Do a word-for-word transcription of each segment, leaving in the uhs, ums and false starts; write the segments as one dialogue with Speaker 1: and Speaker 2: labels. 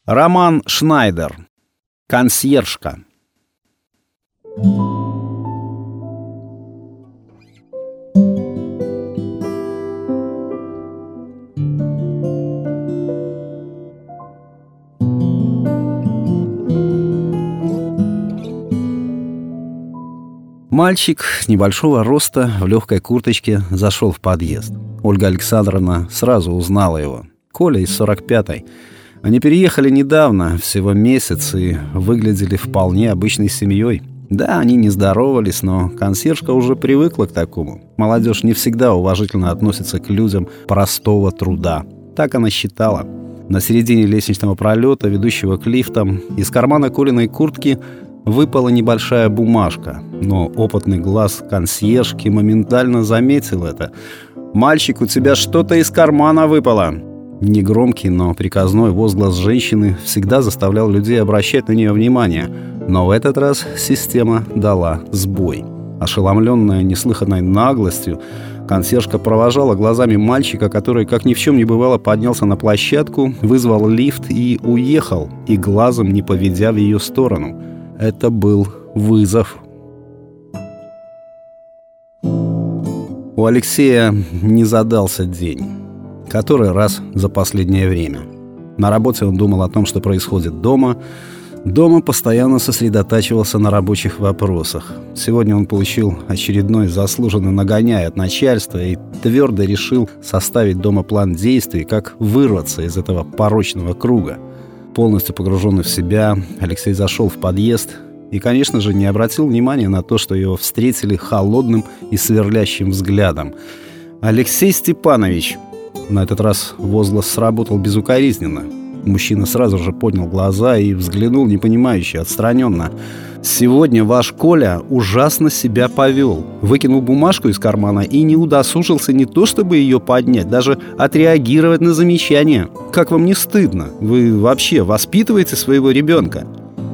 Speaker 1: Роман Шнайдер. Консьержка. Мальчик небольшого роста в легкой курточке зашел в подъезд. Ольга Александровна сразу узнала его. Коля из сорок пятой. Они переехали недавно, всего месяц, и выглядели вполне обычной семьей. Да, они не здоровались, но консьержка уже привыкла к такому. Молодежь не всегда уважительно относится к людям простого труда. Так она считала. На середине лестничного пролета, ведущего к лифтам, из кармана Колиной куртки выпала небольшая бумажка, но опытный глаз консьержки моментально заметил это. «Мальчик, у тебя что-то из кармана выпало!» Негромкий, но приказной возглас женщины всегда заставлял людей обращать на нее внимание. Но в этот раз система дала сбой. Ошеломленная неслыханной наглостью, консьержка провожала глазами мальчика, который, как ни в чем не бывало, поднялся на площадку, вызвал лифт и уехал, и глазом не поведя в ее сторону. Это был вызов. У Алексея не задался день. Который раз за последнее время. На работе он думал о том, что происходит дома. Дома постоянно сосредотачивался на рабочих вопросах. Сегодня он получил очередной заслуженный нагоняй от начальства и твердо решил составить дома план действий, как вырваться из этого порочного круга. Полностью погруженный в себя, Алексей зашел в подъезд и, конечно же, не обратил внимания на то, что его встретили холодным и сверлящим взглядом. «Алексей Степанович!» На этот раз возглас сработал безукоризненно. Мужчина сразу же поднял глаза и взглянул непонимающе, отстраненно. «Сегодня ваш Коля ужасно себя повел. Выкинул бумажку из кармана и не удосужился не то чтобы ее поднять, даже отреагировать на замечание. Как вам не стыдно? Вы вообще воспитываете своего ребенка?»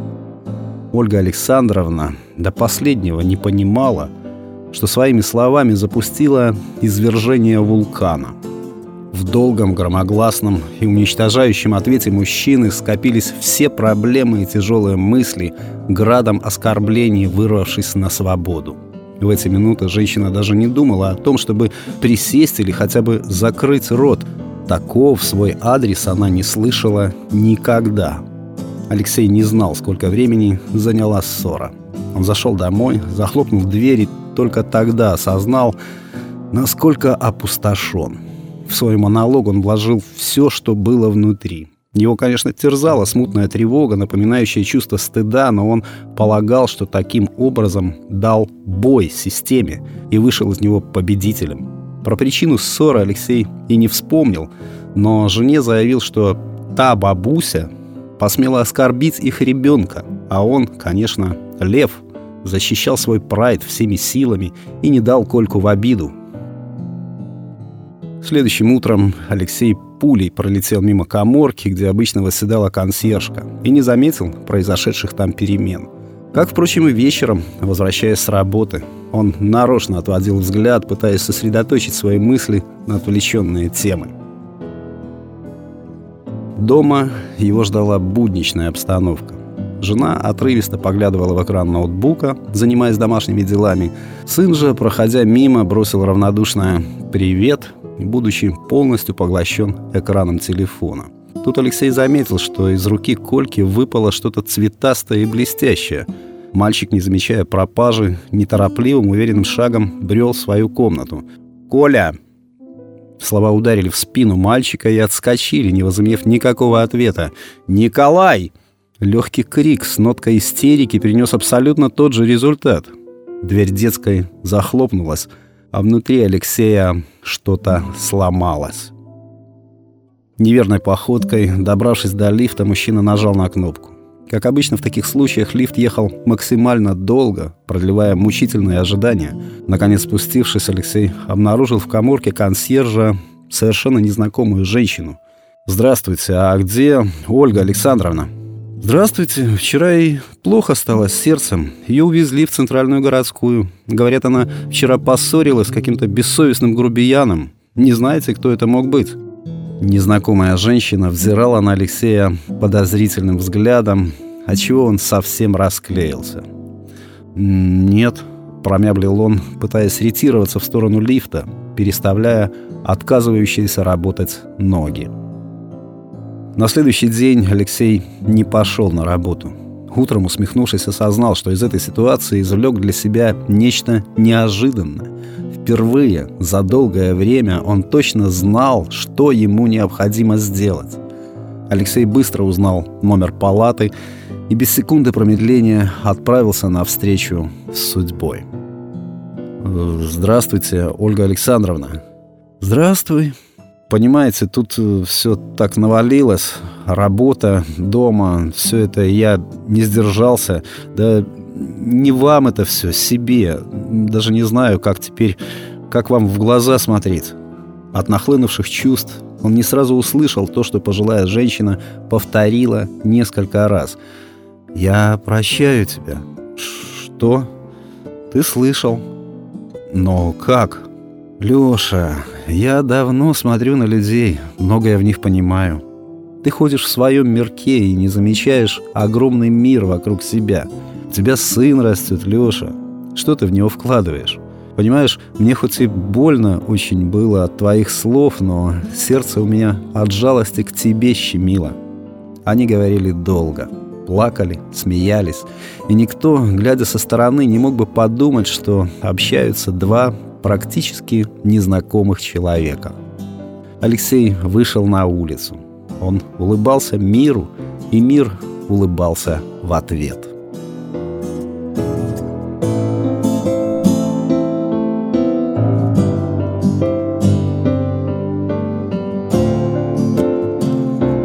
Speaker 1: Ольга Александровна до последнего не понимала, что своими словами запустила извержение вулкана. В долгом, громогласном и уничтожающем ответе мужчины скопились все проблемы и тяжелые мысли, градом оскорблений, вырвавшись на свободу. В эти минуты женщина даже не думала о том, чтобы присесть или хотя бы закрыть рот. Такого в свой адрес она не слышала никогда. Алексей не знал, сколько времени заняла ссора. Он зашел домой, захлопнул дверь и только тогда осознал, насколько опустошен. В свой монолог он вложил все, что было внутри. Его, конечно, терзала смутная тревога, напоминающая чувство стыда, но он полагал, что таким образом дал бой системе и вышел из него победителем. Про причину ссоры Алексей и не вспомнил, но жене заявил, что та бабуся посмела оскорбить их ребенка, а он, конечно, лев, защищал свой прайд всеми силами и не дал Кольку в обиду. Следующим утром Алексей пулей пролетел мимо каморки, где обычно восседала консьержка, и не заметил произошедших там перемен. Как, впрочем, и вечером, возвращаясь с работы, он нарочно отводил взгляд, пытаясь сосредоточить свои мысли на отвлеченные темы. Дома его ждала будничная обстановка. Жена отрывисто поглядывала в экран ноутбука, занимаясь домашними делами. Сын же, проходя мимо, бросил равнодушное «привет», будучи полностью поглощен экраном телефона. Тут Алексей заметил, что из руки Кольки выпало что-то цветастое и блестящее. Мальчик, не замечая пропажи, неторопливым, уверенным шагом брел в свою комнату. «Коля!» Слова ударили в спину мальчика и отскочили, не возымев никакого ответа. «Николай!» Легкий крик с ноткой истерики принес абсолютно тот же результат. Дверь детской захлопнулась, а внутри Алексея что-то сломалось. Неверной походкой, добравшись до лифта, мужчина нажал на кнопку. Как обычно в таких случаях, лифт ехал максимально долго, продлевая мучительные ожидания. Наконец, спустившись, Алексей обнаружил в каморке консьержа совершенно незнакомую женщину. «Здравствуйте, а где Ольга Александровна?» «Здравствуйте. Вчера ей плохо стало с сердцем. Ее увезли в центральную городскую. Говорят, она вчера поссорилась с каким-то бессовестным грубияном. Не знаете, кто это мог быть?» Незнакомая женщина взирала на Алексея подозрительным взглядом, отчего он совсем расклеился. «Нет», — промямлил он, пытаясь ретироваться в сторону лифта, переставляя отказывающиеся работать ноги. На следующий день Алексей не пошел на работу. Утром, усмехнувшись, осознал, что из этой ситуации извлек для себя нечто неожиданное. Впервые за долгое время он точно знал, что ему необходимо сделать. Алексей быстро узнал номер палаты и без секунды промедления отправился навстречу с судьбой. «Здравствуйте, Ольга Александровна». «Здравствуй». Понимаете, тут все так навалилось. Работа, дома, все это я не сдержался. Да не вам это все, себе. Даже не знаю, как теперь, как вам в глаза смотреть. От нахлынувших чувств он не сразу услышал то, что пожилая женщина повторила несколько раз. «Я прощаю тебя». «Что? Ты слышал?» «Но как?» «Леша, я давно смотрю на людей, многое в них понимаю. Ты ходишь в своем мирке и не замечаешь огромный мир вокруг себя. У тебя сын растет, Леша. Что ты в него вкладываешь? Понимаешь, мне хоть и больно очень было от твоих слов, но сердце у меня от жалости к тебе щемило». Они говорили долго, плакали, смеялись, и никто, глядя со стороны, не мог бы подумать, что общаются два практически незнакомых человека. Алексей вышел на улицу. Он улыбался миру, и мир улыбался в ответ.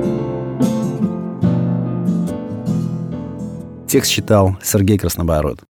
Speaker 1: Текст читал Сергей Краснобород.